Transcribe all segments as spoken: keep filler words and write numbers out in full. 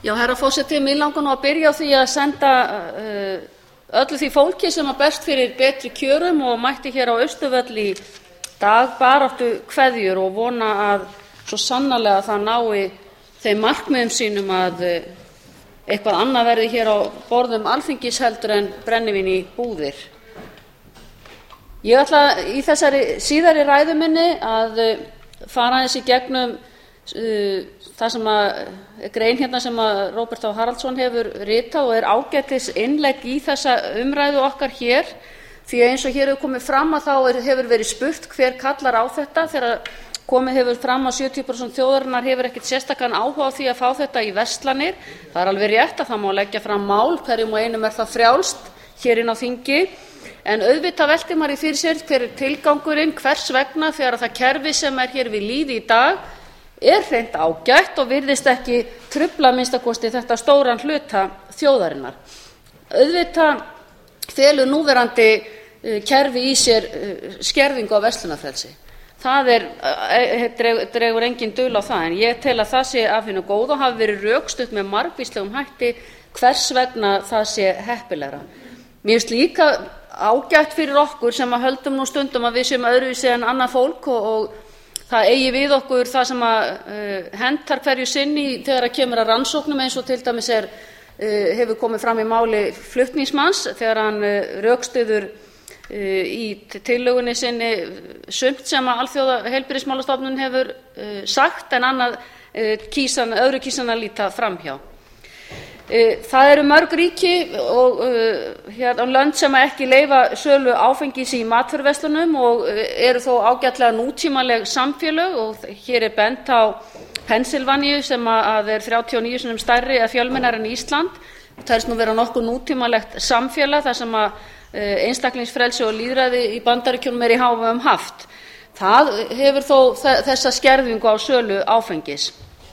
Já, herra forseti, mig langar nú að byrja á því að senda uh, öllu því fólki sem að berst fyrir betri kjörum og mætti hér á Austurvöll í dag baráttu kveðjur og vona að svo sannarlega það nái þeim markmiðum sínum að uh, eitthvað annað verði hér á borðum Alþingis heldur en brennivín í búðir. Ég ætla í þessari síðari ræðu minni að uh, fara aðeins í gegnum uh, það sem að grein hérna sem að Róbert Á Haraldsson hefur ritað og er ágætis innlegg í þessa umræðu okkar hér, því að eins og hér hefur komið fram að þá er, hefur verið spurt hver kallar á þetta þegar komið hefur fram að sjötíu prósent þjóðarinnar hefur ekkert sérstakan áhuga á því að fá þetta í verslanir. Það er alveg rétt að það má leggja fram mál, hverjum og einum er það frjálst hér inn á þingi, en auðvitað veltir maður í fyrir sér hver er tilgangurinn, hvers vegna þegar það kerfi sem er hér við lýði í dag er hreint ágætt og virðist ekki trufla að minnsta kosti þetta stóran hluta þjóðarinnar. Auðvitað felur núverandi kerfi í sér skerðingu á verslunarfrelsi. Það er, dregur engin dul á það, en ég tel að það sé af hinu góða og hafi verið rökstutt með margvíslegum hætti hvers vegna það sé heppilegra. Mér finnst líka ágætt fyrir okkur sem að höldum nú stundum að við séum öðruvísi en annað fólk og, og það eigi við okkur það sem að uh, hentar hverju sinni þegar að kemur að rannsóknum eins og til dæmis er, uh, hefur komið fram í máli flutningsmanns þegar hann uh, rökstyður uh, í tillögunni sinni sumt sem að Alþjóða heilbrigðismálastofnun hefur uh, sagt en annað uh, kýsan, öðru kýsan að líta framhjá. Það eru mörg ríki og hérna lönd sem ekki leyfa sölu áfengis í matvöruverslunum og eru þó ágætlega nútímaleg samfélög og hér er bent á Pennsylvaníu sem að er þrjátíu og níu sinnum stærri eða fjölmennari en Ísland. Það telst nú vera nokkuð nútímalegt samfélag þar sem að einstaklingsfrelsi og lýðræði í Bandaríkjunum er í hávegum haft. Það hefur þó þessa skerðingu á sölu áfengis.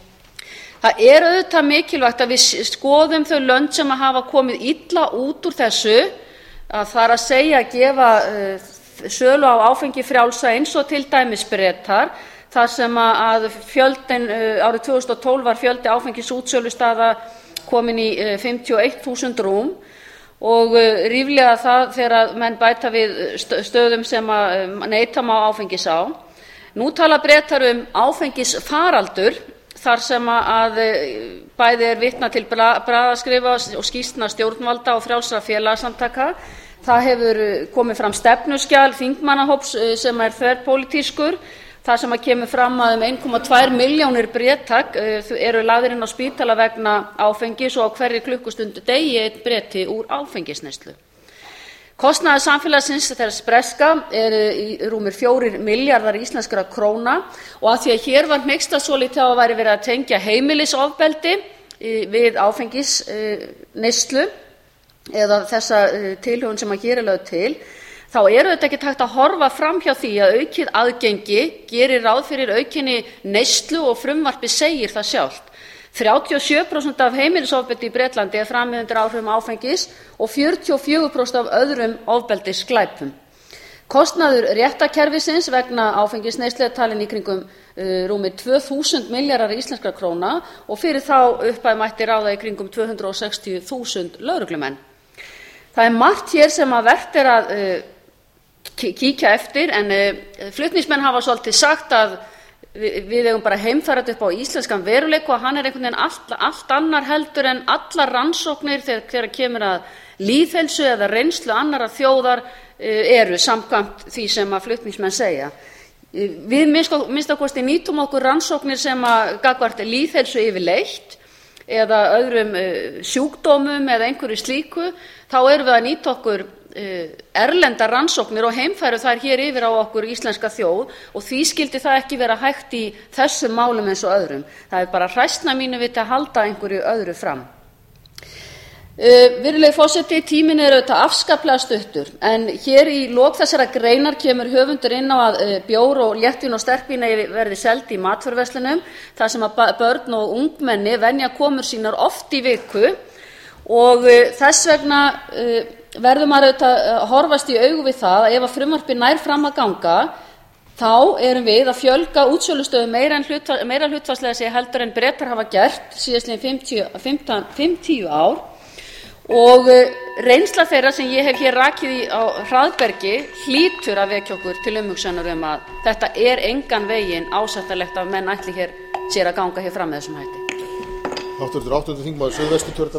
Það er auðvitað mikilvægt að við skoðum þau lönd sem að hafa komið illa út úr þessu, að það er að segja að gefa uh, sölu á áfengi frjálsa eins og til dæmis Bretar, þar sem að fjöldin uh, árið tvö þúsund og tólf var fjöldi áfengisútsölustaða komin í uh, fimmtíu og eitt þúsund rúm og uh, ríflega það þegar menn bæta við stöðum sem að um, neyta má áfengis á. Nú tala Bretar um áfengisfaraldur, þar sem að bæði er vitnað til blaðaskrifa og skýrslna stjórnvalda og frjálsra félagasamtaka. Það hefur komið fram stefnuskjal þingmannahóps sem er þverpólitískur, þar sem að kemur fram að um einn komma tvær milljónir Breta eru lagðir inn á spítala vegna áfengis og á hverri klukkustund deyi einn Breti úr áfengisneyslu. Kostnaður samfélagsins þess breska er í rúmir fjórir milljarðar íslenskra króna og að því að hér var hneykslað svolítið á að væri verið að tengja heimilisofbeldi við áfengisneyslu eða þessa tilhögun sem að hér er lögð til, þá er auðvitað ekki hægt að horfa fram hjá því að aukið aðgengi gerir ráð fyrir aukinni neyslu og frumvarpið segir það sjálft. þrjátíu og sjö prósent af heimilisofbeldi í Bretlandi er framið undir áhrifum áfengis og fjörutíu og fjögur prósent af öðrum ofbeldisglæpum. Kostnaður réttarkerfisins vegna áfengisneyslu er talinn í kringum uh, rúmir tvö þúsund milljarðar íslenskra króna og fyrir þá upphæð mætti ráða í kringum tvö hundruð og sextíu þúsund lögreglumenn. Það er margt hér sem að vert er að uh, kíkja eftir en uh, flutningsmenn hafa svolítið sagt að við eigum bara heimfærat upp á íslenskan veruleika og hann er einhvern veginn allt, allt annar heldur en allar rannsóknir þegar, þegar kemur að lýðheilsu eða reynslu annarra þjóðar eru samkvæmt því sem að flutningsmenn segja. Við minnsta kosti nýtum okkur rannsóknir sem að gagnvart lýðheilsu yfirleitt eða öðrum sjúkdómum eða einhverju slíku, þá erum við að nýta okkur erlendar rannsóknir og heimfæru þær hér yfir á okkur íslenska þjóð og því skyldi það ekki vera hægt í þessum málum eins og öðrum. Það er bara hræsna mínu viti að halda einhverju öðru fram. Virðulegi forseti, tíminn er auðvitað afskaplega stuttur en hér í lok þessara greinar kemur höfundur inn á að bjór og léttvín og sterkvín verði seld í matvöruverslunum þar sem að börn og ungmenni venja komur sínar oft í viku og þess vegna verður maður auðvitað að horfast í augu við það að ef að frumvarpið nær fram að ganga þá erum við að fjölga útsölustöðum meira en hlutfa, meira hlutfallslega sé heldur en Bretar hafa gert síðastliðin fimmtíu, fimmtán, fimmtíu ár og reynsla þeirra sem ég hef hér rakið í á hraðbergi hlýtur að vekja okkur til umhugsunar um að þetta er engan veginn ásættanlegt að menn ætli hér sér að ganga hér fram með þessum hætti. Háttvirtur áttundi þingmaður Suðvesturkjördæmis